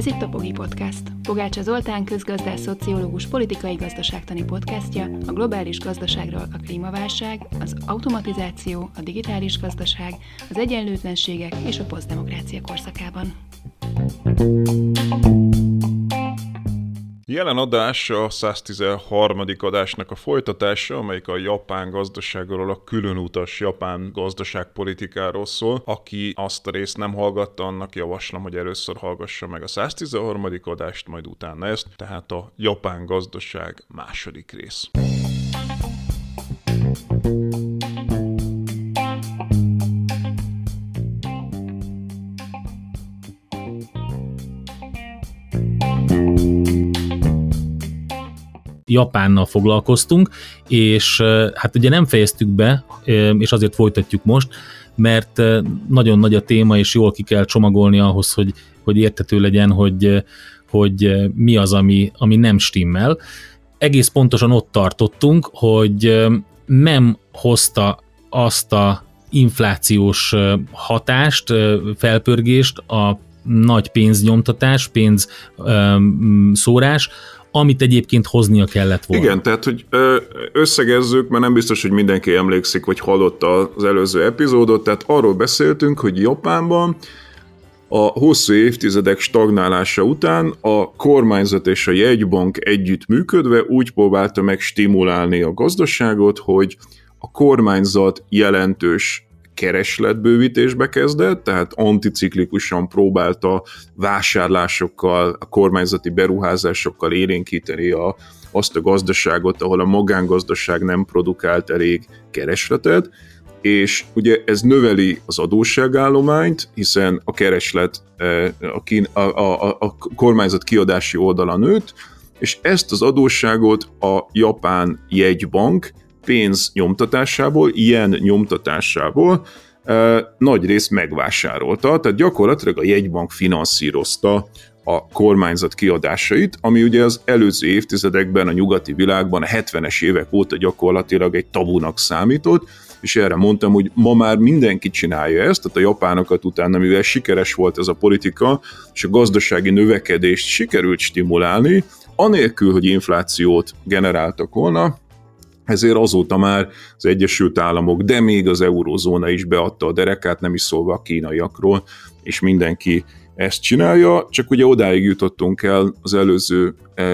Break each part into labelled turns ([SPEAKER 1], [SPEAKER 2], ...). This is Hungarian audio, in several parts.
[SPEAKER 1] itt a Pogi Podcast. Pogácsa Zoltán közgazdász, szociológus, politikai gazdaságtani podcastja a globális gazdaságról, a klímaválság, az automatizáció, a digitális gazdaság, az egyenlőtlenségek és a posztdemokrácia korszakában.
[SPEAKER 2] Jelen adás a 113. adásnak a folytatása, amelyik a japán gazdaságról, a különutas japán gazdaságpolitikáról szól. Aki azt a részt nem hallgatta, annak javaslom, hogy először hallgassa meg a 113. adást, majd utána ezt, tehát a japán gazdaság második rész.
[SPEAKER 3] Japánnal foglalkoztunk, és hát ugye nem fejeztük be, és azért folytatjuk most, mert nagyon nagy a téma, és jól ki kell csomagolni ahhoz, hogy érthető legyen, hogy mi az, ami nem stimmel. Egész pontosan ott tartottunk, hogy nem hozta azt a inflációs hatást, felpörgést, a nagy pénznyomtatás, pénzszórás, amit egyébként hoznia kellett volna.
[SPEAKER 2] Igen, tehát, hogy összegezzük, mert nem biztos, hogy mindenki emlékszik, vagy hallotta az előző epizódot, tehát arról beszéltünk, hogy Japánban a hosszú évtizedek stagnálása után a kormányzat és a jegybank együttműködve úgy próbálta meg stimulálni a gazdaságot, hogy a kormányzat jelentős keresletbővítésbe kezdett, tehát anticiklikusan próbálta vásárlásokkal, a kormányzati beruházásokkal élénkíteni azt a gazdaságot, ahol a magángazdaság nem produkált elég keresletet, és ugye ez növeli az adósságállományt, hiszen a kereslet a kormányzat kiadási oldala nőtt, és ezt az adósságot a japán jegybank pénz nyomtatásából, ilyen nyomtatásából nagy részt megvásárolta, tehát gyakorlatilag a jegybank finanszírozta a kormányzat kiadásait, ami ugye az előző évtizedekben a nyugati világban, a 70-es évek óta gyakorlatilag egy tabunak számított, és erre mondtam, hogy ma már mindenki csinálja ezt, tehát a japánokat utána, mivel sikeres volt ez a politika, és a gazdasági növekedést sikerült stimulálni, anélkül, hogy inflációt generáltak volna, ezért azóta már az Egyesült Államok, de még az eurózóna is beadta a derekát, nem is szólva a kínaiakról, és mindenki ezt csinálja, csak ugye odáig jutottunk el az előző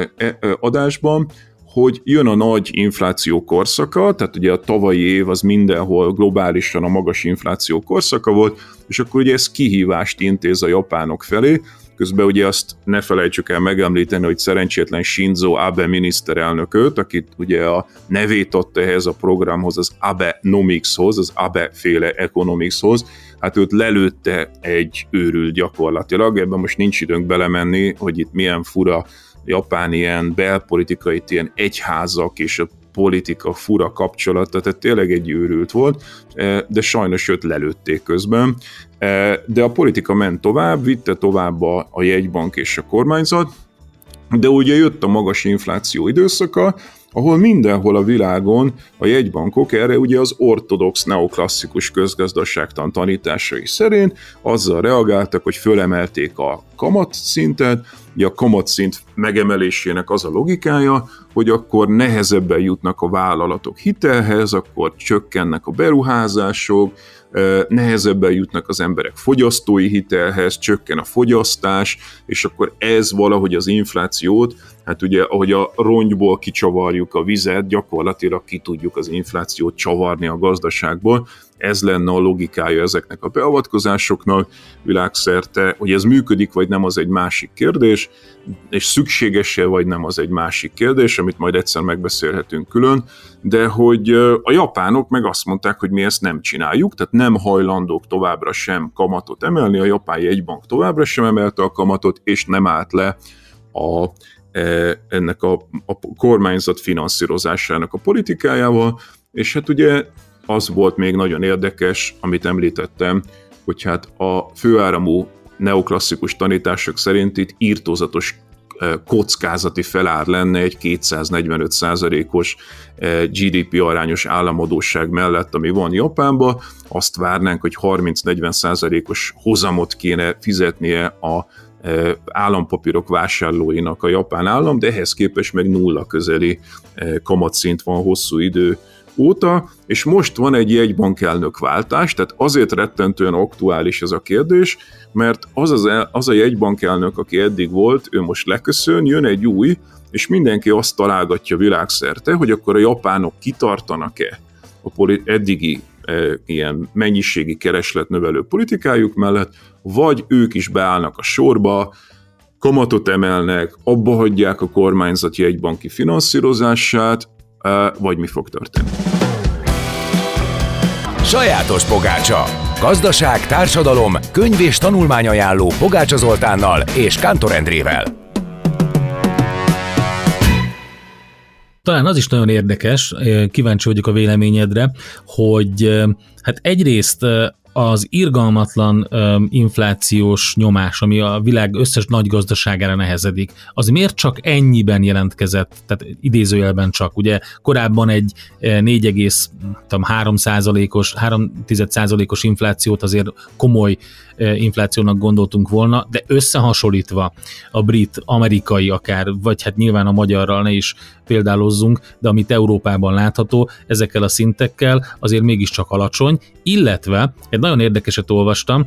[SPEAKER 2] adásban, hogy jön a nagy infláció korszaka, tehát ugye a tavalyi év az mindenhol globálisan a magas infláció korszaka volt, és akkor ugye ez kihívást intéz a japánok felé. Közben ugye azt ne felejtsük el megemlíteni, hogy szerencsétlen Shinzo Abe miniszterelnököt, akit ugye a nevét adta ehhez a programhoz, az Abenomicshoz, az Abe-féle economicshoz, hát őt lelőtte egy őrült gyakorlatilag, ebben most nincs időnk belemenni, hogy itt milyen fura japán ilyen belpolitikai ilyen egyházak és a politika fura kapcsolata, tehát tényleg egy őrült volt, de sajnos őt lelőtték közben. De a politika ment tovább, vitte tovább a jegybank és a kormányzat, de ugye jött a magas infláció időszaka, ahol mindenhol a világon a jegybankok erre ugye az ortodox neoklasszikus közgazdaságtan tanításai szerint azzal reagáltak, hogy fölemelték a kamatszintet, ugye a kamatszint megemelésének az a logikája, hogy akkor nehezebben jutnak a vállalatok hitelhez, akkor csökkennek a beruházások, nehezebben jutnak az emberek fogyasztói hitelhez, csökken a fogyasztás, és akkor ez valahogy az inflációt, hát ugye ahogy a rongyból kicsavarjuk a vizet, gyakorlatilag ki tudjuk az inflációt csavarni a gazdaságból, ez lenne a logikája ezeknek a beavatkozásoknak világszerte, hogy ez működik vagy nem, az egy másik kérdés, és szükséges-e vagy nem, az egy másik kérdés, amit majd egyszer megbeszélhetünk külön, de hogy a japánok meg azt mondták, hogy mi ezt nem csináljuk, tehát nem hajlandók továbbra sem kamatot emelni, a japán jegybank továbbra sem emelte a kamatot, és nem állt le ennek a kormányzat finanszírozásának a politikájával, és hát ugye az volt még nagyon érdekes, amit említettem, hogy hát a főáramú neoklasszikus tanítások szerint itt írtózatos kockázati felár lenne egy 245%-os GDP arányos államadósság mellett, ami van Japánban. Azt várnánk, hogy 30-40%-os hozamot kéne fizetnie a állampapírok vásárlóinak a japán állam, de ehhez képest meg nulla közeli kamatszint van hosszú idő óta, és most van egy jegybankelnök váltás, tehát azért rettentően aktuális ez a kérdés, mert az a jegybankelnök, aki eddig volt, ő most leköszön, jön egy új, és mindenki azt találgatja világszerte, hogy akkor a japánok kitartanak-e a eddigi ilyen mennyiségi keresletnövelő politikájuk mellett, vagy ők is beállnak a sorba, kamatot emelnek, abba hagyják a kormányzat jegybanki finanszírozását, vagy mi fog történni.
[SPEAKER 4] Sajátos pogácsa. Gazdaság, társadalom, könyv és tanulmányajánló Pogácsa Zoltánnal és Kántor Endrével.
[SPEAKER 3] Talán az is nagyon érdekes, kíváncsi vagyok a véleményedre, hogy hát egyrészt az irgalmatlan inflációs nyomás, ami a világ összes nagy gazdaságára nehezedik, az miért csak ennyiben jelentkezett, tehát idézőjelben csak, ugye korábban egy 4,3%-os inflációt azért komoly inflációnak gondoltunk volna, de összehasonlítva a brit, amerikai akár, vagy hát nyilván a magyarral ne is példálozzunk, de amit Európában látható, ezekkel a szintekkel azért mégiscsak alacsony, illetve egy nagyon érdekeset olvastam,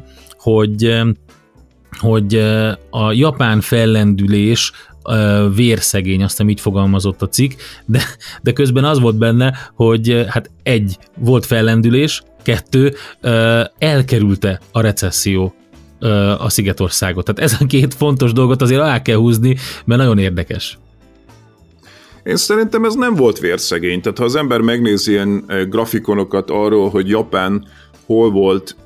[SPEAKER 3] hogy a japán fellendülés vérszegény, aztán így fogalmazott a cikk, de közben az volt benne, hogy hát 1. volt fellendülés, 2. elkerülte a recesszió a Szigetországot. Tehát ez a 2 fontos dolgot azért alá kell húzni, mert nagyon érdekes.
[SPEAKER 2] Én szerintem ez nem volt vérszegény. Tehát ha az ember megnézi ilyen grafikonokat arról, hogy Japán hol volt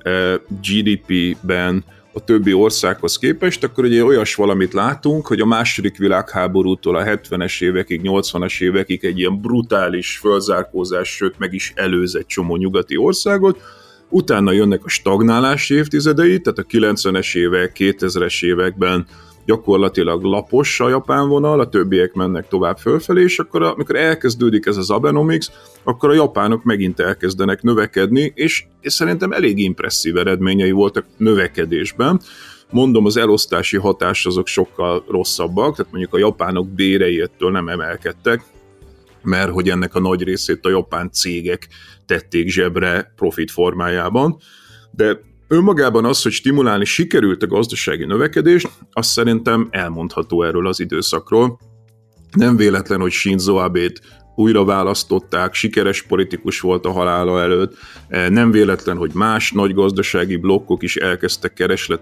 [SPEAKER 2] GDP-ben a többi országhoz képest, akkor ugye olyas valamit látunk, hogy a második világháborútól a 70-es évekig, 80-as évekig egy ilyen brutális fölzárkózás, sőt meg is előz egy csomó nyugati országot, utána jönnek a stagnálás évtizedei, tehát a 90-es évek, 2000-es években gyakorlatilag lapos a japán vonal, a többiek mennek tovább fölfelé, és akkor amikor elkezdődik ez az Abenomics, akkor a japánok megint elkezdenek növekedni, és szerintem elég impresszív eredményei voltak növekedésben. Mondom, az elosztási hatás azok sokkal rosszabbak, tehát mondjuk a japánok bérei ettől nem emelkedtek, mert hogy ennek a nagy részét a japán cégek tették zsebre profit formájában, de önmagában az, hogy stimulálni sikerült a gazdasági növekedést, azt szerintem elmondható erről az időszakról. Nem véletlen, hogy Shinzo Abét újra választották, sikeres politikus volt a halála előtt, nem véletlen, hogy más nagy gazdasági blokkok is elkezdtek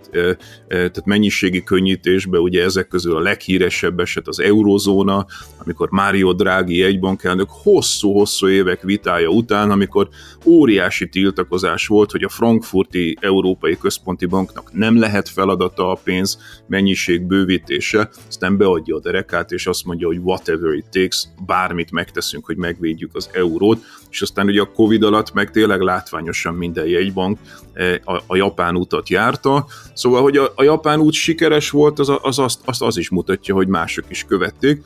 [SPEAKER 2] tehát mennyiségi könnyítésbe, ugye ezek közül a leghíresebb eset az eurózóna, amikor Mario Draghi jegybankelnök hosszú-hosszú évek vitája után, amikor óriási tiltakozás volt, hogy a frankfurti Európai Központi Banknak nem lehet feladata a pénz mennyiség bővítése, aztán beadja a derekát, és azt mondja, hogy whatever it takes, bármit megteszünk, hogy megvédjük az eurót, és aztán ugye a Covid alatt meg tényleg látványosan minden jegybank a japán utat járta, szóval, hogy a japán út sikeres volt, az is mutatja, hogy mások is követték.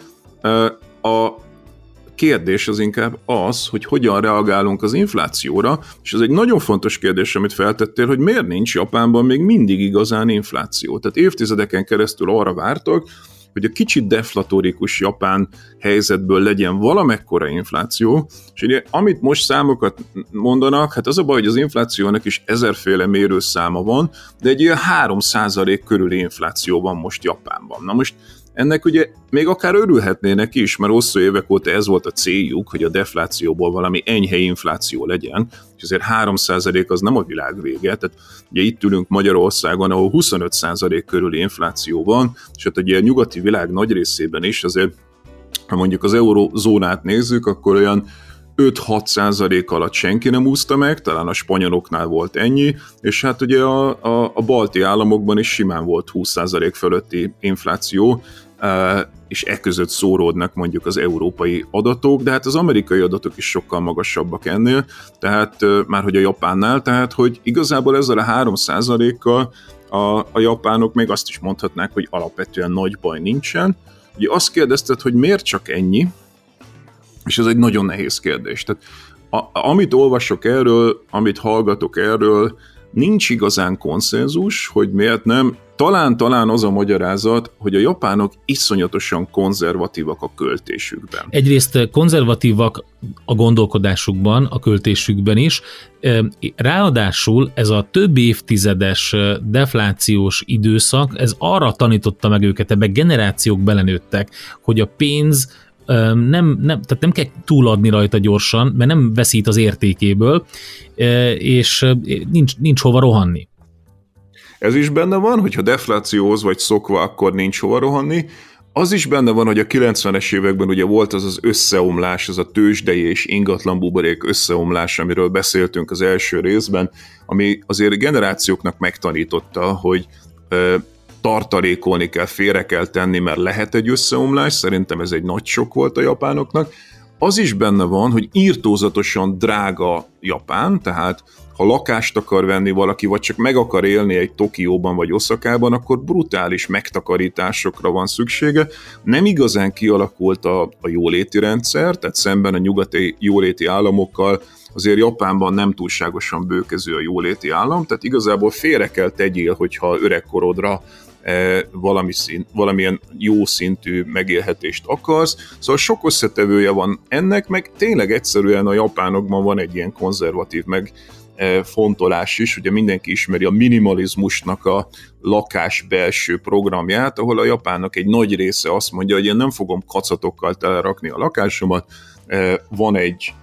[SPEAKER 2] A kérdés az inkább az, hogy hogyan reagálunk az inflációra, és ez egy nagyon fontos kérdés, amit feltettél, hogy miért nincs Japánban még mindig igazán infláció. Tehát évtizedeken keresztül arra vártak, hogy a kicsit deflatorikus japán helyzetből legyen valamekkora infláció, és ugye amit most számokat mondanak, hát az a baj, hogy az inflációnak is ezerféle mérőszáma van, de egy ilyen 3% körüli infláció van most Japánban. Na most ennek ugye még akár örülhetnének is, mert hosszú évek óta ez volt a céljuk, hogy a deflációból valami enyhe infláció legyen, és azért 3% az nem a világ vége, tehát ugye itt ülünk Magyarországon, ahol 25% körüli infláció van, és hát ugye a nyugati világ nagy részében is azért, ha mondjuk az eurozónát nézzük, akkor olyan 5-6% alatt senki nem úszta meg, talán a spanyoloknál volt ennyi, és hát ugye a balti államokban is simán volt 20% fölötti infláció, és között szóródnak mondjuk az európai adatok, de hát az amerikai adatok is sokkal magasabbak ennél, tehát már hogy a Japánnál, tehát hogy igazából ezzel a 3%-kal a japánok még azt is mondhatnák, hogy alapvetően nagy baj nincsen. Ugye azt kérdezted, hogy miért csak ennyi, és ez egy nagyon nehéz kérdés. Tehát amit olvasok erről, amit hallgatok erről, nincs igazán konszenzus, hogy miért nem. Talán az a magyarázat, hogy a japánok iszonyatosan konzervatívak a költésükben.
[SPEAKER 3] Egyrészt konzervatívak a gondolkodásukban, a költésükben is, ráadásul ez a több évtizedes deflációs időszak, ez arra tanította meg őket, ebbe generációk belenőttek, hogy a pénz tehát nem kell túladni rajta gyorsan, mert nem veszít az értékéből, és nincs hova rohanni.
[SPEAKER 2] Ez is benne van, hogyha deflációhoz vagy szokva, akkor nincs hova rohanni. Az is benne van, hogy a 90-es években ugye volt az összeomlás, az a tőzsdei és ingatlan buborék összeomlás, amiről beszéltünk az első részben, ami azért generációknak megtanította, hogy tartalékolni kell, félre kell tenni, mert lehet egy összeomlás, szerintem ez egy nagy sok volt a japánoknak. Az is benne van, hogy irtózatosan drága Japán, tehát ha lakást akar venni valaki, vagy csak meg akar élni egy Tokióban vagy Oszakában, akkor brutális megtakarításokra van szüksége. Nem igazán kialakult a jóléti rendszer, tehát szemben a nyugati jóléti államokkal azért Japánban nem túlságosan bőkező a jóléti állam, tehát igazából félre kell tegyél, hogyha öregkorodra valamilyen jó szintű megélhetést akarsz. Szóval sok összetevője van ennek, meg tényleg egyszerűen a japánokban van egy ilyen konzervatív megfontolás is, ugye mindenki ismeri a minimalizmusnak a lakás belső programját, ahol a japánok egy nagy része azt mondja, hogy én nem fogom kacatokkal telerakni a lakásomat, van egy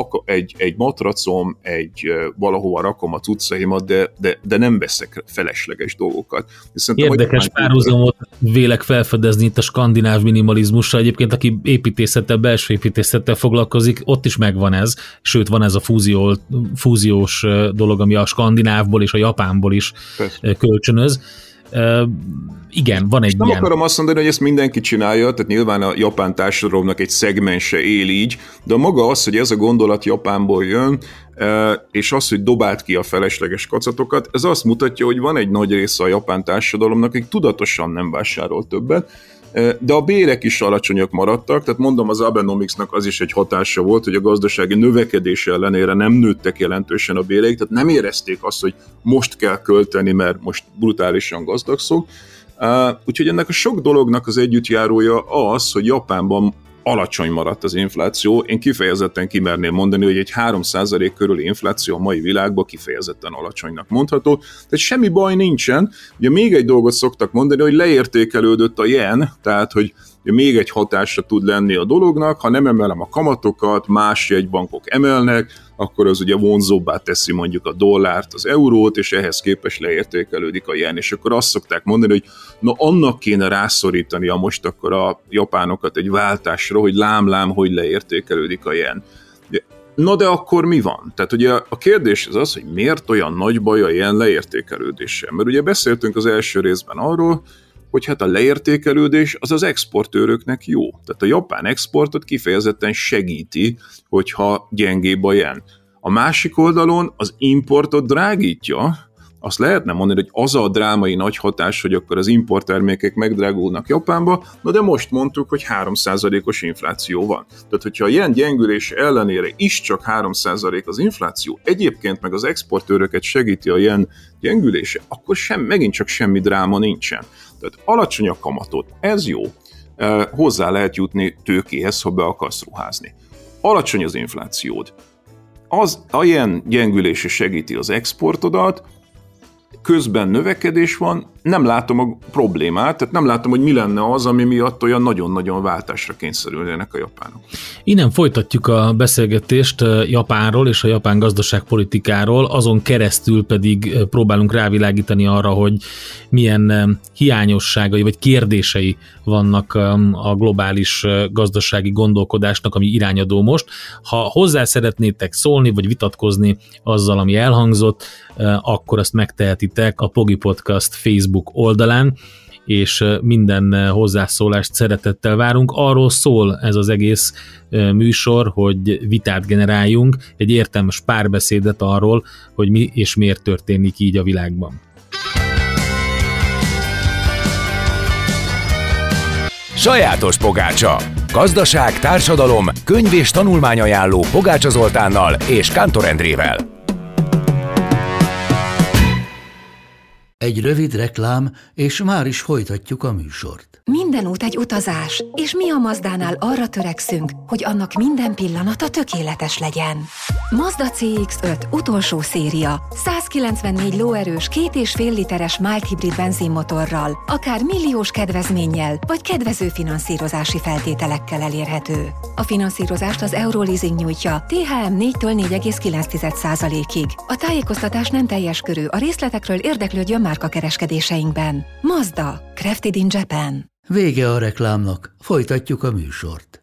[SPEAKER 2] matracom, valahova rakom a cuccaimat, de nem veszek felesleges dolgokat.
[SPEAKER 3] Érdekes párhuzamot vélek felfedezni itt a skandináv minimalizmussal. Egyébként, aki belső építészettel foglalkozik, ott is megvan ez, sőt van ez a fúziós dolog, ami a skandinávból és a japánból is kölcsönöz. Igen, van egy
[SPEAKER 2] nem ilyen. Akarom azt mondani, hogy ezt mindenki csinálja, tehát nyilván a japán társadalomnak egy szegmense él így, de maga az, hogy ez a gondolat Japánból jön, és az, hogy dobált ki a felesleges kacatokat, ez azt mutatja, hogy van egy nagy része a japán társadalomnak, akik tudatosan nem vásárol többet, de a bérek is alacsonyak maradtak, tehát mondom, az Abenomicsnak az is egy hatása volt, hogy a gazdasági növekedés ellenére nem nőttek jelentősen a béreik, tehát nem érezték azt, hogy most kell költeni, mert most brutálisan gazdagszok. Úgyhogy ennek a sok dolognak az együttjárója az, hogy Japánban alacsony maradt az infláció. Én kifejezetten kimerném mondani, hogy egy 3% körüli infláció a mai világban kifejezetten alacsonynak mondható. Tehát semmi baj nincsen. Ugye még egy dolgot szoktak mondani, hogy leértékelődött a yen, tehát hogy még egy hatása tud lenni a dolognak, ha nem emelem a kamatokat, más jegybankok emelnek, akkor az ugye vonzóbbá teszi mondjuk a dollárt, az eurót, és ehhez képest leértékelődik a yen. És akkor azt szokták mondani, hogy na annak kéne rászorítani most akkor a japánokat egy váltásra, hogy lám, hogy leértékelődik a yen. Na de akkor mi van? Tehát ugye a kérdés az, hogy miért olyan nagy baj a yen leértékelődése? Mert ugye beszéltünk az első részben arról, hogy hát a leértékelődés az exportőröknek jó. Tehát a japán exportot kifejezetten segíti, hogyha gyengébb a yen. A másik oldalon az importot drágítja, azt lehetne mondani, hogy az a drámai nagy hatás, hogy akkor az importtermékek megdrágulnak Japánba, na de most mondtuk, hogy 3%-os infláció van. Tehát, hogyha a yen gyengülése ellenére is csak 3% az infláció, egyébként meg az exportőröket segíti a yen gyengülése, akkor megint csak semmi dráma nincsen. Tehát alacsony a kamatod, ez jó. Hozzá lehet jutni tőkéhez, ha be akarsz ruházni. Alacsony az inflációd. A yen gyengülése segíti az exportodat, közben növekedés van, nem látom a problémát, tehát nem látom, hogy mi lenne az, ami miatt olyan nagyon-nagyon váltásra kényszerülnének a japánok.
[SPEAKER 3] Innen folytatjuk a beszélgetést Japánról és a japán gazdaságpolitikáról, azon keresztül pedig próbálunk rávilágítani arra, hogy milyen hiányosságai vagy kérdései vannak a globális gazdasági gondolkodásnak, ami irányadó most. Ha hozzá szeretnétek szólni, vagy vitatkozni azzal, ami elhangzott, akkor azt megtehetitek a Pogi Podcast Facebook oldalán, és minden hozzászólást szeretettel várunk. Arról szól ez az egész műsor, hogy vitát generáljunk, egy értelmes párbeszédet arról, hogy mi és miért történik így a világban.
[SPEAKER 4] Sajátos pogácsa. Gazdaság, társadalom, könyv és tanulmányajánló Pogácsa Zoltánnal és Kántor Endrével.
[SPEAKER 5] Egy rövid reklám, és már is folytatjuk a műsort.
[SPEAKER 6] Minden út egy utazás, és mi a Mazdánál arra törekszünk, hogy annak minden pillanata tökéletes legyen. Mazda CX-5 utolsó széria, 194 lóerős 2,5 literes mild hibrid benzinmotorral, akár milliós kedvezménnyel, vagy kedvező finanszírozási feltételekkel elérhető. A finanszírozást az Euroleasing nyújtja, THM 4-től 4,9%-ig. A tájékoztatás nem teljes körű, a részletekről érdeklődjön márkakereskedéseinkben. Mazda, crafted in Japan.
[SPEAKER 5] Vége a reklámnak, folytatjuk a műsort.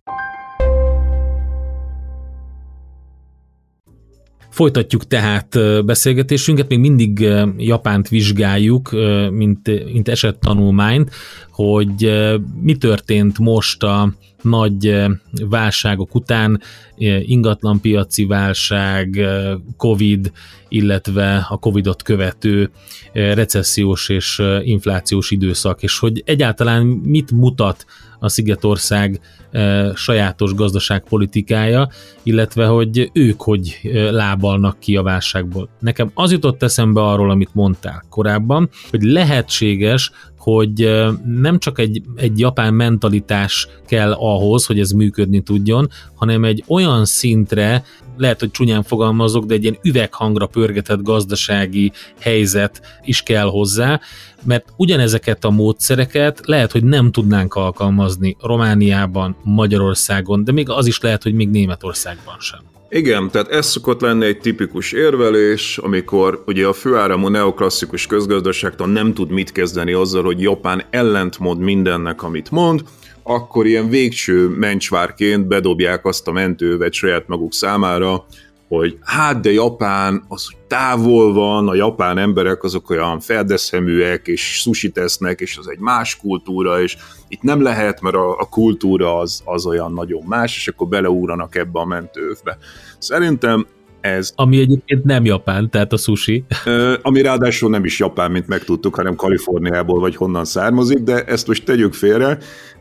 [SPEAKER 3] Folytatjuk tehát beszélgetésünket, még mindig Japánt vizsgáljuk, mint esettanulmányt, hogy mi történt most a nagy válságok után, ingatlanpiaci válság, Covid, illetve a Covidot követő recessziós és inflációs időszak, és hogy egyáltalán mit mutat a Szigetország sajátos gazdaságpolitikája, illetve hogy ők hogy lábalnak ki a válságból. Nekem az jutott eszembe arról, amit mondtál korábban, hogy lehetséges, hogy nem csak egy japán mentalitás kell ahhoz, hogy ez működni tudjon, hanem egy olyan szintre, lehet, hogy csúnyán fogalmazok, de egy ilyen üveghangra pörgetett gazdasági helyzet is kell hozzá, mert ugyanezeket a módszereket lehet, hogy nem tudnánk alkalmazni Romániában, Magyarországon, de még az is lehet, hogy még Németországban sem.
[SPEAKER 2] Igen, tehát ez szokott lenni egy tipikus érvelés, amikor ugye a főáramú neoklasszikus közgazdaságtan nem tud mit kezdeni azzal, hogy Japán ellentmond mindennek, amit mond, akkor ilyen végső mencsvárként bedobják azt a mentővet saját maguk számára, hogy hát de Japán az távol van, a japán emberek azok olyan ferdeszeműek, és sushi tesznek, és az egy más kultúra, és itt nem lehet, mert a kultúra az olyan nagyon más, és akkor beleúranak ebbe a mentőövbe. Szerintem ez...
[SPEAKER 3] Ami egyébként nem japán, tehát a sushi.
[SPEAKER 2] Ami ráadásul nem is japán, mint megtudtuk, hanem Kaliforniából vagy honnan származik, de ezt most tegyük félre,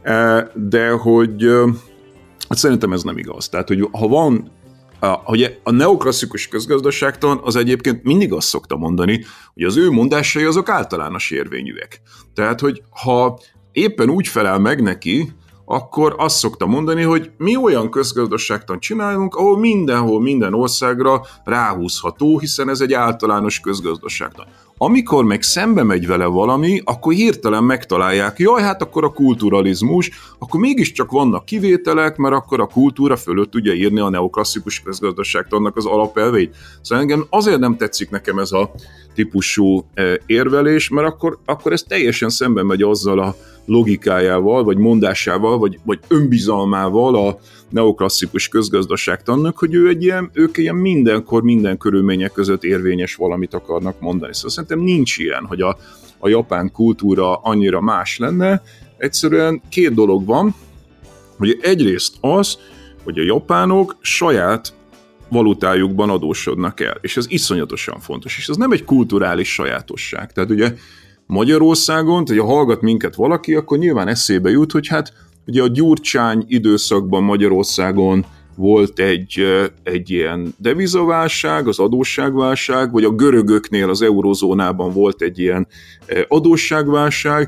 [SPEAKER 2] de hogy szerintem ez nem igaz. Tehát, hogy ha van hogy a neoklasszikus közgazdaságtan az egyébként mindig azt szokta mondani, hogy az ő mondásai azok általános érvényűek. Tehát, hogy ha éppen úgy felel meg neki, akkor azt szokta mondani, hogy mi olyan közgazdaságtan csinálunk, ahol mindenhol, minden országra ráhúzható, hiszen ez egy általános közgazdaságtan. Amikor meg szembe megy vele valami, akkor hirtelen megtalálják, jaj, hát akkor a kulturalizmus, akkor mégiscsak vannak kivételek, mert akkor a kultúra fölött tudja írni a neoklasszikus közgazdaságtannak az alapelveit. Szóval engem azért nem tetszik nekem ez a típusú érvelés, mert akkor ez teljesen szembe megy azzal a logikájával, vagy mondásával, vagy önbizalmával a neoklasszikus közgazdaságtannak, hogy ők ilyen mindenkor, minden körülmények között érvényes valamit akarnak mondani. Szóval szerintem nincs ilyen, hogy a japán kultúra annyira más lenne. Egyszerűen két dolog van, hogy egyrészt az, hogy a japánok saját valutájukban adósodnak el, és ez iszonyatosan fontos, és ez nem egy kulturális sajátosság. Tehát ugye Magyarországon, hogyha hallgat minket valaki, akkor nyilván eszébe jut, hogy hát ugye a Gyurcsány időszakban Magyarországon volt egy ilyen devizaválság, az adósságválság, vagy a görögöknél az eurozónában volt egy ilyen adósságválság,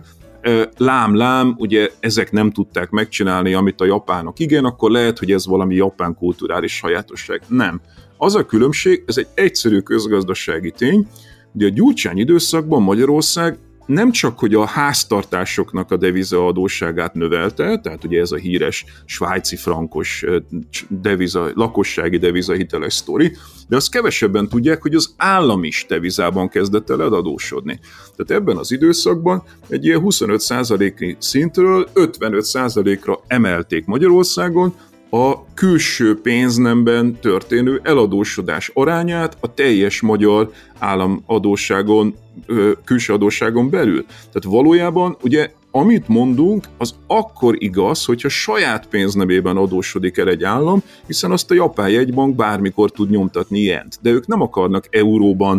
[SPEAKER 2] lám, ugye ezek nem tudták megcsinálni, amit a japánok igen, akkor lehet, hogy ez valami japán kulturális sajátosság. Nem. Az a különbség, ez egy egyszerű közgazdasági tény, hogy a Gyurcsány időszakban Magyarország nem csak, hogy a háztartásoknak a devizaadósságát növelte, tehát ugye ez a híres svájci frankos lakossági devizahiteles sztori, de azt kevesebben tudják, hogy az állam is devizában kezdett el adósodni. Tehát ebben az időszakban egy ilyen 25%-i szintről 55%-ra emelték Magyarországon a külső pénznemben történő eladósodás arányát a teljes magyar államadósságon, külső adósságon belül. Tehát valójában ugye amit mondunk, az akkor igaz, hogyha saját pénznemében adósodik el egy állam, hiszen azt a japán jegybank bármikor tud nyomtatni ilyent. De ők nem akarnak euróban,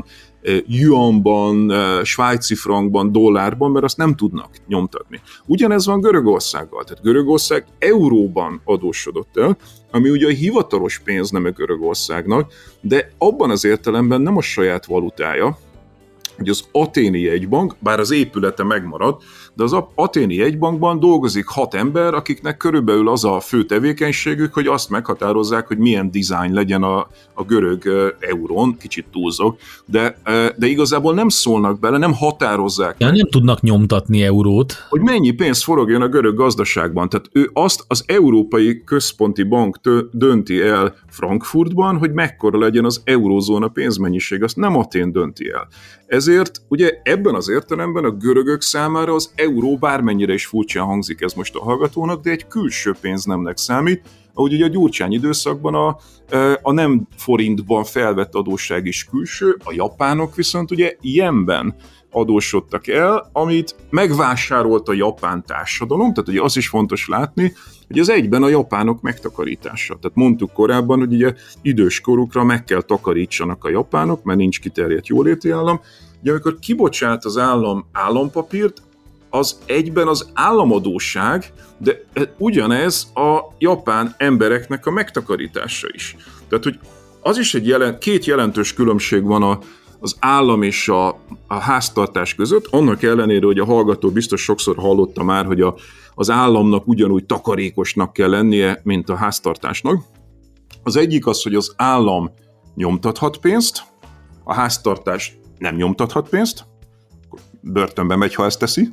[SPEAKER 2] yuanban, svájci frankban, dollárban, mert azt nem tudnak nyomtatni. Ugyanez van Görögországgal. Tehát Görögország euróban adósodott el, ami ugye a hivatalos pénzneme Görögországnak, de abban az értelemben nem a saját valutája, hogy az Athéni jegybank, bár az épülete megmarad, de az Athéni jegybankban dolgozik 6 ember, akiknek körülbelül az a fő tevékenységük, hogy azt meghatározzák, hogy milyen dizájn legyen a görög eurón, kicsit túlzok, de igazából nem szólnak bele, nem határozzák.
[SPEAKER 3] Ja, nem tudnak nyomtatni eurót.
[SPEAKER 2] Hogy mennyi pénz forogjon a görög gazdaságban. Tehát ő azt az Európai Központi Bank dönti el Frankfurtban, hogy mekkora legyen az eurózóna pénzmennyiség, azt nem Athén dönti el. Ezért ugye ebben az értelemben a görögök számára az euró, bármennyire is furcsán hangzik ez most a hallgatónak, de egy külső pénznemnek számít, ahogy ugye a Gyurcsány időszakban a nem forintban felvett adósság is külső, a japánok viszont ugye jenben adósodtak el, amit megvásárolt a japán társadalom, tehát ugye az is fontos látni, hogy ez egyben a japánok megtakarítása. Tehát mondtuk korábban, hogy ugye idős korukra meg kell takarítsanak a japánok, mert nincs kiterjedt jóléti állam. Ugye amikor kibocsát az állam állampapírt, az egyben az államadósság, de ugyanez a japán embereknek a megtakarítása is. Tehát, hogy az is két jelentős különbség van az állam és a háztartás között, annak ellenére, hogy a hallgató biztos sokszor hallotta már, hogy az államnak ugyanúgy takarékosnak kell lennie, mint a háztartásnak. Az egyik az, hogy az állam nyomtathat pénzt, a háztartás nem nyomtathat pénzt, börtönbe megy, ha ezt teszi.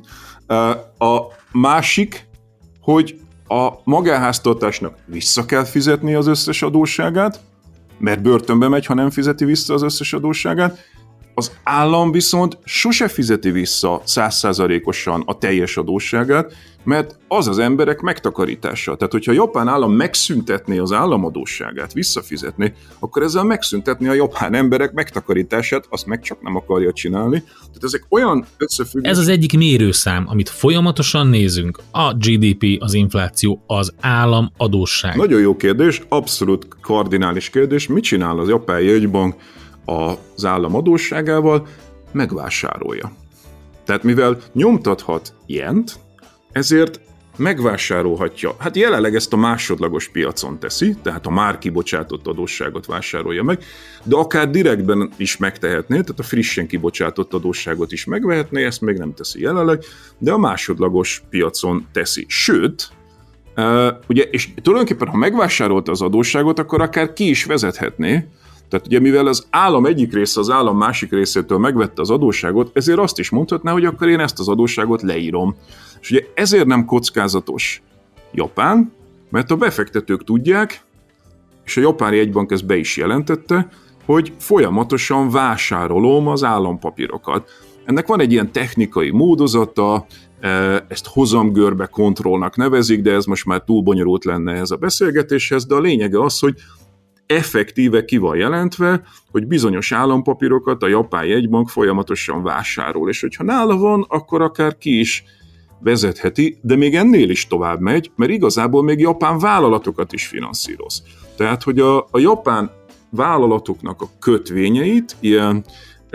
[SPEAKER 2] A másik, hogy a magánháztartásnak vissza kell fizetni az összes adósságát, mert börtönbe megy, ha nem fizeti vissza az összes adósságát. Az állam viszont sose fizeti vissza 100%-osan a teljes adósságát, mert az emberek megtakarítása. Tehát, hogyha a japán állam megszüntetné az államadósságát, visszafizetni, akkor ezzel megszüntetni a japán emberek megtakarítását, azt meg csak nem akarja csinálni. Tehát ezek olyan összefüggések.
[SPEAKER 3] Ez az egyik mérőszám, amit folyamatosan nézünk. A GDP, az infláció, az államadósság.
[SPEAKER 2] Nagyon jó kérdés, abszolút kardinális kérdés. Mit csinál az japán jegybank az állam adósságával? Megvásárolja. Tehát mivel nyomtathat jent, ezért megvásárolhatja. Hát jelenleg ezt a másodlagos piacon teszi, tehát a már kibocsátott adósságot vásárolja meg, de akár direktben is megtehetné, tehát a frissen kibocsátott adósságot is megvehetné, ezt még nem teszi jelenleg, de a másodlagos piacon teszi. Sőt, ugye, és tulajdonképpen ha megvásárolta az adósságot, akkor akár ki is vezethetné. Tehát ugye mivel az állam egyik része az állam másik részétől megvette az adósságot, ezért azt is mondhatná, hogy akkor én ezt az adósságot leírom. És ugye ezért nem kockázatos Japán, mert a befektetők tudják, és a japán jegybank ezt be is jelentette, hogy folyamatosan vásárolom az állampapírokat. Ennek van egy ilyen technikai módozata, ezt hozamgörbe kontrollnak nevezik, de ez most már túl bonyolult lenne ez a beszélgetéshez, de a lényege az, hogy effektíve ki van jelentve, hogy bizonyos állampapírokat a japán jegybank folyamatosan vásárol, és hogyha nála van, akkor akár ki is vezetheti, de még ennél is tovább megy, mert igazából még japán vállalatokat is finanszíroz. Tehát, hogy a japán vállalatoknak a kötvényeit ilyen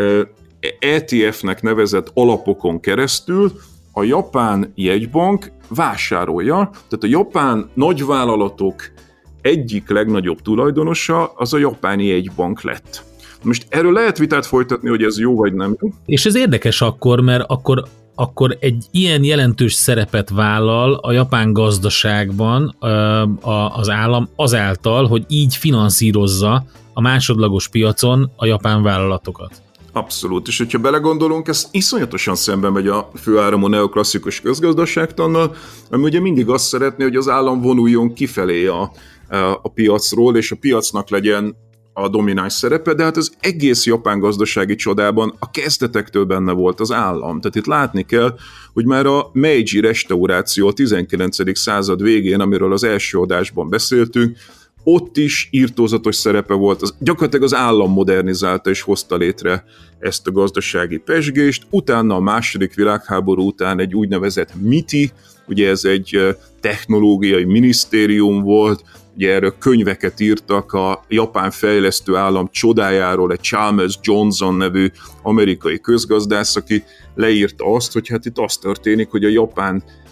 [SPEAKER 2] ETF-nek nevezett alapokon keresztül a japán jegybank vásárolja, tehát a japán nagyvállalatok egyik legnagyobb tulajdonosa az a japáni jegybank lett. Most erről lehet vitát folytatni, hogy ez jó vagy nem jó.
[SPEAKER 3] És ez érdekes akkor, mert akkor egy ilyen jelentős szerepet vállal a japán gazdaságban az állam azáltal, hogy így finanszírozza a másodlagos piacon a japán vállalatokat.
[SPEAKER 2] Abszolút, és hogyha belegondolunk, ez iszonyatosan szembe megy a főáramú neoklasszikus közgazdaságtannal, ami ugye mindig azt szeretné, hogy az állam vonuljon kifelé a piacról, és a piacnak legyen a domináns szerepe, de hát az egész japán gazdasági csodában a kezdetektől benne volt az állam. Tehát itt látni kell, hogy már a Meiji restauráció a 19. század végén, amiről az első adásban beszéltünk, ott is irtózatos szerepe volt, gyakorlatilag az állam modernizálta és hozta létre ezt a gazdasági pezsgést, utána a második világháború után egy úgynevezett MITI, ugye ez egy technológiai minisztérium volt, ugye erről könyveket írtak a japán fejlesztő állam csodájáról, egy Chalmers Johnson nevű amerikai közgazdász, aki leírta azt, hogy hát itt az történik, hogy a japán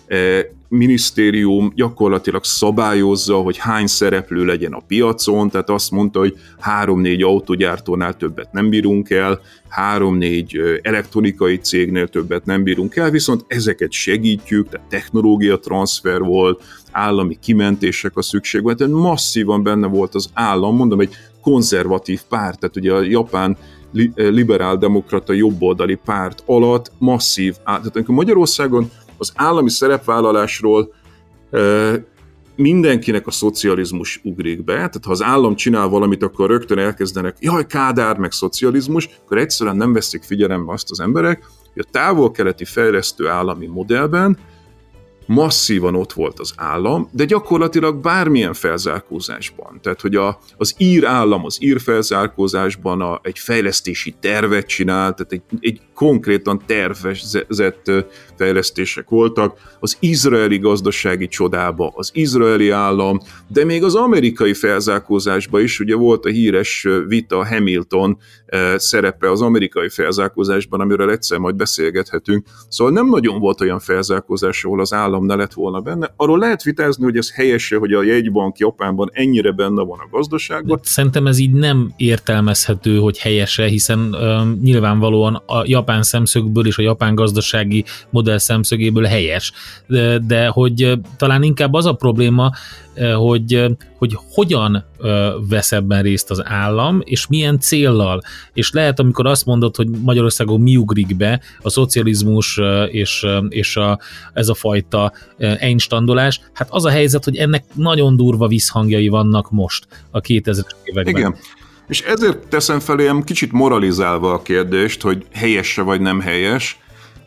[SPEAKER 2] minisztérium gyakorlatilag szabályozza, hogy hány szereplő legyen a piacon, tehát azt mondta, hogy 3-4 autógyártónál többet nem bírunk el, 3-4 elektronikai cégnél többet nem bírunk el, viszont ezeket segítjük, tehát technológia transfer volt, állami kimentések a szükség volt, tehát masszívan benne volt az állam, mondom, egy konzervatív párt, tehát ugye a japán liberál-demokrata jobboldali párt alatt masszív, tehát amikor Magyarországon az állami szerepvállalásról mindenkinek a szocializmus ugrik be, tehát ha az állam csinál valamit, akkor rögtön elkezdenek, jaj, Kádár, meg szocializmus, akkor egyszerűen nem veszik figyelembe azt az emberek, hogy a távol-keleti fejlesztő állami modellben masszívan ott volt az állam, de gyakorlatilag bármilyen felzárkózásban. Tehát, hogy az ír állam az ír felzárkózásban egy fejlesztési tervet csinált, tehát egy konkrétan tervezett fejlesztések voltak, az izraeli gazdasági csodába, az izraeli állam, de még az amerikai felzárkózásban is, ugye volt a híres vita Hamilton szerepe az amerikai felzárkózásban, amiről egyszer majd beszélgethetünk. Szóval nem nagyon volt olyan felzárkózás, ahol az állam ne lett volna benne. Arról lehet vitázni, hogy ez helyes, hogy a jegybank Japánban ennyire benne van a gazdaságban.
[SPEAKER 3] Szerintem ez így nem értelmezhető, hogy helyese, hiszen nyilvánvalóan a japán szemszögből és a japán gazdasági modell szemszögéből helyes. De hogy talán inkább az a probléma, hogy hogyan vesz ebben részt az állam, és milyen céllal. És lehet, amikor azt mondod, hogy Magyarországon mi ugrik be, a szocializmus és ez a fajta einstandolás, hát az a helyzet, hogy ennek nagyon durva visszhangjai vannak most a 2000-es években.
[SPEAKER 2] Igen. És ezért teszem felém kicsit moralizálva a kérdést, hogy helyes-e vagy nem helyes,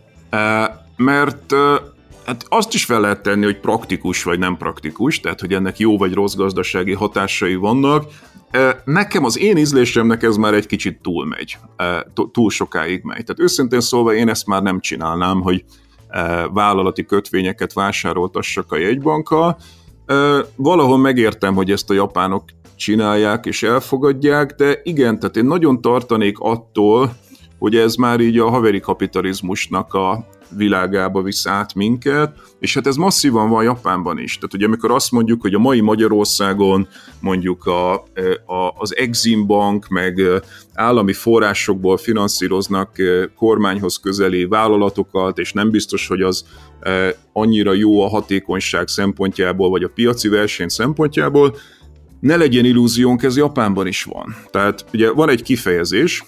[SPEAKER 2] mert hát azt is fel lehet tenni, hogy praktikus vagy nem praktikus, tehát hogy ennek jó vagy rossz gazdasági hatásai vannak. Nekem az én ízlésemnek ez már egy kicsit túlmegy, túl sokáig megy. Tehát őszintén szólva én ezt már nem csinálnám, hogy vállalati kötvényeket vásároltassak a jegybankkal. Valahol megértem, hogy ezt a japánok csinálják és elfogadják, de igen, tehát én nagyon tartanék attól, hogy ez már így a haveri kapitalizmusnak a világába visz át minket, és hát ez masszívan van Japánban is. Tehát ugye amikor azt mondjuk, hogy a mai Magyarországon mondjuk az Exim Bank meg állami forrásokból finanszíroznak kormányhoz közeli vállalatokat, és nem biztos, hogy az annyira jó a hatékonyság szempontjából, vagy a piaci verseny szempontjából, ne legyen illúziónk, ez Japánban is van. Tehát ugye van egy kifejezés,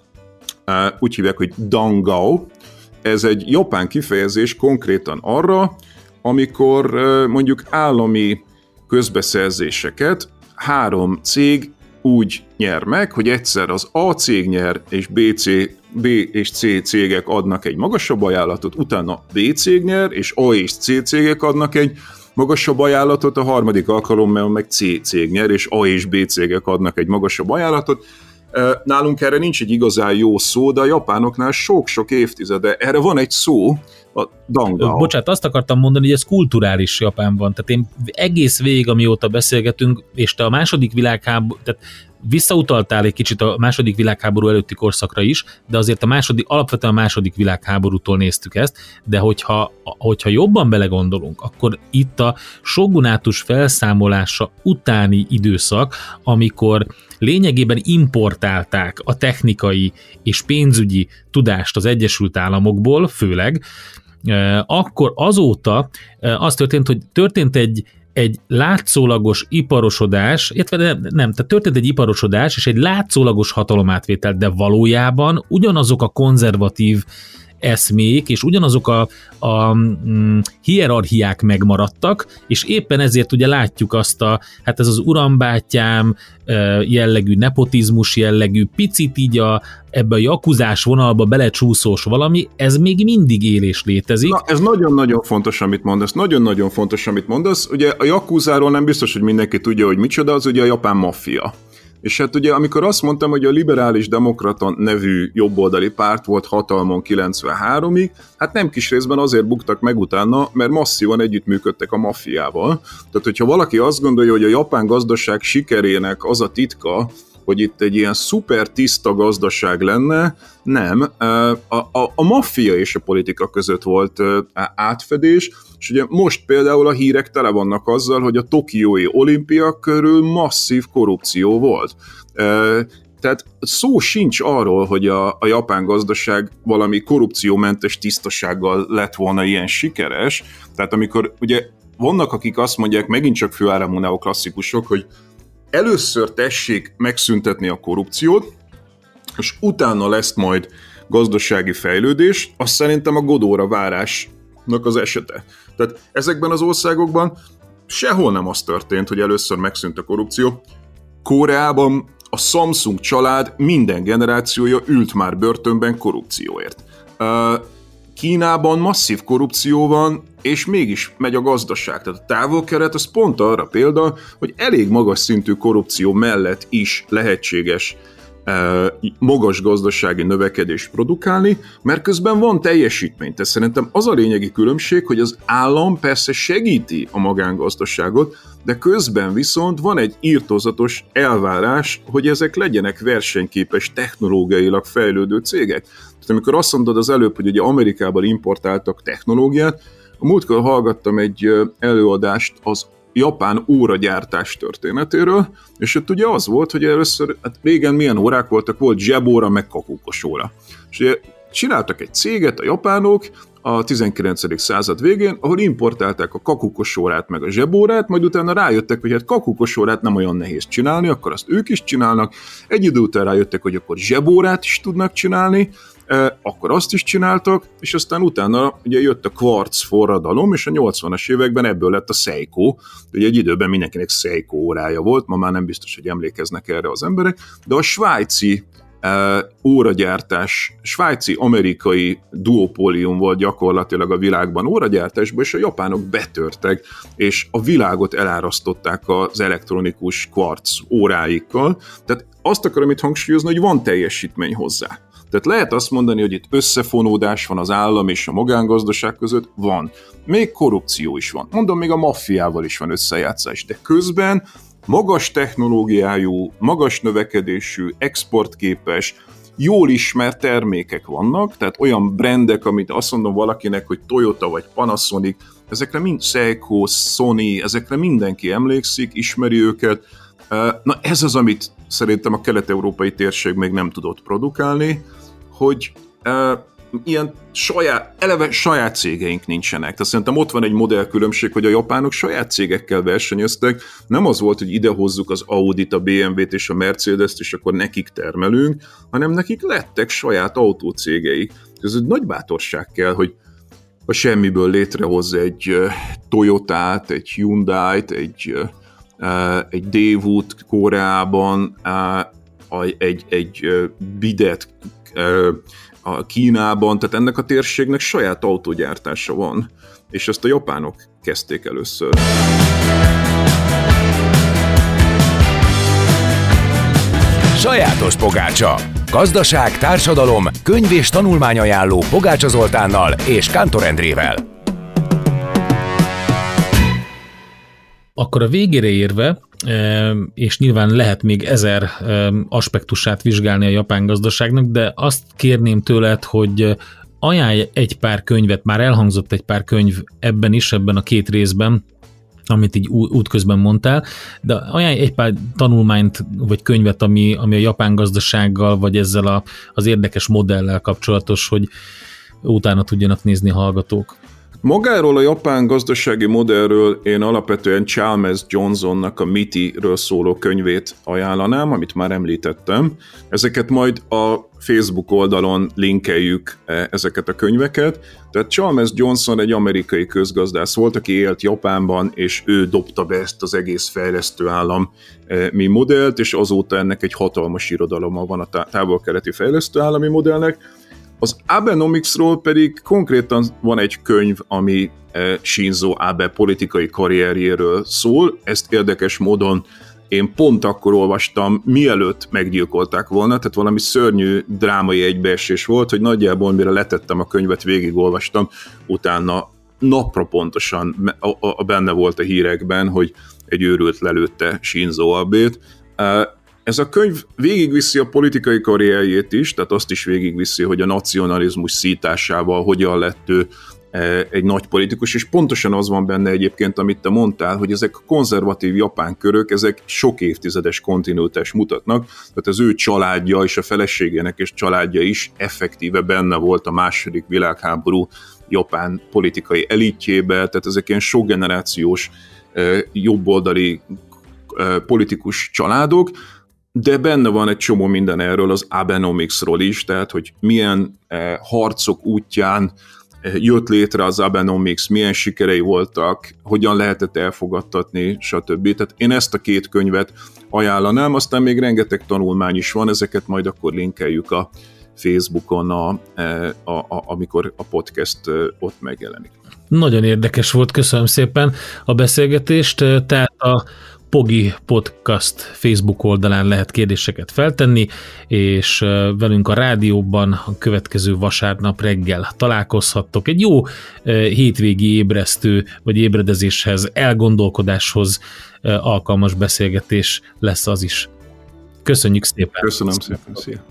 [SPEAKER 2] úgy hívják, hogy dangao, ez egy japán kifejezés konkrétan arra, amikor mondjuk állami közbeszerzéseket 3 cég úgy nyer meg, hogy egyszer az A cég nyer, és B és C cégek adnak egy magasabb ajánlatot, utána B cég nyer, és A és C cégek adnak egy magasabb ajánlatot, a harmadik alkalommal meg C cég nyer, és A és B cégek adnak egy magasabb ajánlatot. Nálunk erre nincs egy igazán jó szó, de a japánoknál sok-sok évtizede erre van egy szó, a dangao.
[SPEAKER 3] Bocsánat, azt akartam mondani, hogy ez kulturális Japánban. Tehát én egész végig, amióta beszélgetünk, és te a második világháború, tehát visszautaltál egy kicsit a második világháború előtti korszakra is, de azért alapvetően a második világháborútól néztük ezt, de hogyha jobban belegondolunk, akkor itt a shogunátus felszámolása utáni időszak, amikor lényegében importálták a technikai és pénzügyi tudást az Egyesült Államokból, főleg, akkor azóta az történt, hogy történt egy látszólagos iparosodás, tehát történt egy iparosodás és egy látszólagos hatalomátvétel, de valójában ugyanazok a konzervatív eszmék, és ugyanazok a hierarchiák megmaradtak, és éppen ezért ugye látjuk azt hát ez az urambátyám jellegű, nepotizmus jellegű, picit így ebbe a jakuzás vonalba belecsúszós valami, ez még mindig él és létezik.
[SPEAKER 2] Na, ez nagyon-nagyon fontos, amit mondasz. Nagyon-nagyon fontos, amit mondasz. Ugye a jakuzáról nem biztos, hogy mindenki tudja, hogy micsoda, az ugye a japán maffia. És hát ugye amikor azt mondtam, hogy a liberális demokrata nevű jobboldali párt volt hatalmon 93-ig, hát nem kis részben azért buktak meg utána, mert masszívan együttműködtek a maffiával. Tehát hogyha valaki azt gondolja, hogy a japán gazdaság sikerének az a titka, hogy itt egy ilyen szuper tiszta gazdaság lenne, nem. A maffia és a politika között volt átfedés, és ugye most például a hírek tele vannak azzal, hogy a tokiói olimpia körül masszív korrupció volt. Tehát szó sincs arról, hogy a japán gazdaság valami korrupciómentes tisztasággal lett volna ilyen sikeres. Tehát amikor ugye vannak, akik azt mondják, megint csak főáramú neoklasszikusok, hogy először tessék megszüntetni a korrupciót, és utána lesz majd gazdasági fejlődés, azt szerintem a Godóra várásnak az esete. Tehát ezekben az országokban sehol nem az történt, hogy először megszűnt a korrupció. Koreában a Samsung család minden generációja ült már börtönben korrupcióért. Kínában masszív korrupció van, és mégis megy a gazdaság. Tehát a távol-kelet az pont arra példa, hogy elég magas szintű korrupció mellett is lehetséges magas gazdasági növekedést produkálni, mert közben van teljesítmény. Tehát szerintem az a lényegi különbség, hogy az állam persze segíti a magángazdaságot, de közben viszont van egy irtózatos elvárás, hogy ezek legyenek versenyképes, technológiailag fejlődő cégek. Tehát amikor azt mondod az előbb, hogy ugye Amerikában importáltak technológiát, a múltkor hallgattam egy előadást az japán óragyártás történetéről, és ott ugye az volt, hogy először, hát régen milyen órák voltak, volt zsebóra, meg kakukos óra. És ugye csináltak egy céget a japánok a 19. század végén, ahol importálták a kakukos órát, meg a zsebórát, majd utána rájöttek, hogy hát kakukos órát nem olyan nehéz csinálni, akkor azt ők is csinálnak, egy idő után rájöttek, hogy akkor zsebórát is tudnak csinálni, akkor azt is csináltak, és aztán utána ugye jött a kvarc forradalom, és a 80-as években ebből lett a Seiko. Ugye egy időben mindenkinek Seiko órája volt, ma már nem biztos, hogy emlékeznek erre az emberek, de a svájci óragyártás, svájci-amerikai duopólium volt gyakorlatilag a világban óragyártásban, és a japánok betörtek, és a világot elárasztották az elektronikus kvarc óráikkal. Tehát azt akarom itt hangsúlyozni, hogy van teljesítmény hozzá. Tehát lehet azt mondani, hogy itt összefonódás van az állam és a magángazdaság között, van. Még korrupció is van. Mondom, még a maffiával is van összejátszás, de közben magas technológiájú, magas növekedésű, exportképes, jól ismert termékek vannak, tehát olyan brandek, amit azt mondom valakinek, hogy Toyota vagy Panasonic, ezekre mind Seiko, Sony, ezekre mindenki emlékszik, ismeri őket. Na ez az, amit szerintem a kelet-európai térség még nem tudott produkálni, hogy ilyen saját cégeink nincsenek. Tehát szerintem ott van egy modellkülönbség, hogy a japánok saját cégekkel versenyeztek. Nem az volt, hogy idehozzuk az Audit, a BMW-t és a Mercedes-t, és akkor nekik termelünk, hanem nekik lettek saját autócégeik. Ez egy nagy bátorság kell, hogy a semmiből létrehoz egy Toyotát, egy Hyundai-t, egy Daewoo-t Koreában, egy Bidet a Kínában, tehát ennek a térségnek saját autógyártása van, és ezt a japánok kezdték először.
[SPEAKER 4] Sajátos pogácsa. Gazdaság, társadalom, könyv és tanulmányajánló Pogácsa Zoltánnal és Kántor Endrével.
[SPEAKER 3] Akkor a végére érve, és nyilván lehet még 1000 aspektusát vizsgálni a japán gazdaságnak, de azt kérném tőled, hogy ajánlj egy pár könyvet, már elhangzott egy pár könyv ebben is, ebben a 2 részben, amit így útközben mondtál, de ajánlj egy pár tanulmányt vagy könyvet, ami a japán gazdasággal, vagy ezzel az érdekes modellel kapcsolatos, hogy utána tudjanak nézni a hallgatók.
[SPEAKER 2] Magáról a japán gazdasági modellről én alapvetően Chalmers Johnsonnak a MITI-ről szóló könyvét ajánlanám, amit már említettem. Ezeket majd a Facebook oldalon linkeljük ezeket a könyveket. Tehát Chalmers Johnson egy amerikai közgazdász volt, aki élt Japánban, és ő dobta be ezt az egész fejlesztő állami modellt, és azóta ennek egy hatalmas irodaloma van a távol-keleti fejlesztő állami modellnek. Az Abenomicsról pedig konkrétan van egy könyv, ami Shinzo Abe politikai karrierjéről szól. Ezt érdekes módon én pont akkor olvastam, mielőtt meggyilkolták volna, tehát valami szörnyű drámai egybeesés volt, hogy nagyjából mire letettem a könyvet, végigolvastam, utána napra pontosan benne volt a hírekben, hogy egy őrült lelőtte Shinzo Abét. Ez a könyv végigviszi a politikai karrierjét is, tehát azt is végigviszi, hogy a nacionalizmus szításával hogyan lett ő egy nagy politikus, és pontosan az van benne egyébként, amit te mondtál, hogy ezek a konzervatív japán körök, ezek sok évtizedes kontinuitást mutatnak, tehát az ő családja és a feleségének és családja is effektíve benne volt a második világháború japán politikai elitjébe, tehát ezek ilyen sok generációs jobboldali politikus családok, de benne van egy csomó minden erről az Abenomicsról is, tehát hogy milyen harcok útján jött létre az Abenomics, milyen sikerei voltak, hogyan lehetett elfogadtatni, stb. Tehát én ezt a két könyvet ajánlanám, aztán még rengeteg tanulmány is van, ezeket majd akkor linkeljük a Facebookon, amikor a podcast ott megjelenik.
[SPEAKER 3] Nagyon érdekes volt, köszönöm szépen a beszélgetést, tehát a Pogi Podcast Facebook oldalán lehet kérdéseket feltenni, és velünk a rádióban a következő vasárnap reggel találkozhattok. Egy jó hétvégi ébresztő, vagy ébredezéshez, elgondolkodáshoz alkalmas beszélgetés lesz az is. Köszönjük szépen!
[SPEAKER 2] Köszönöm szépen, szia!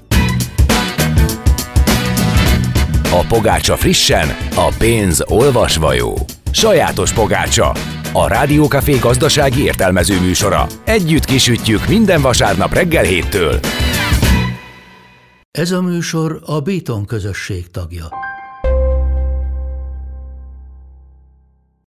[SPEAKER 4] A pogácsa frissen, a pénz olvasva jó. Sajátos pogácsa, a Rádiókafé gazdasági értelmező műsora. Együtt kisütjük minden vasárnap reggel 7-től.
[SPEAKER 5] Ez a műsor a Béton közösség tagja.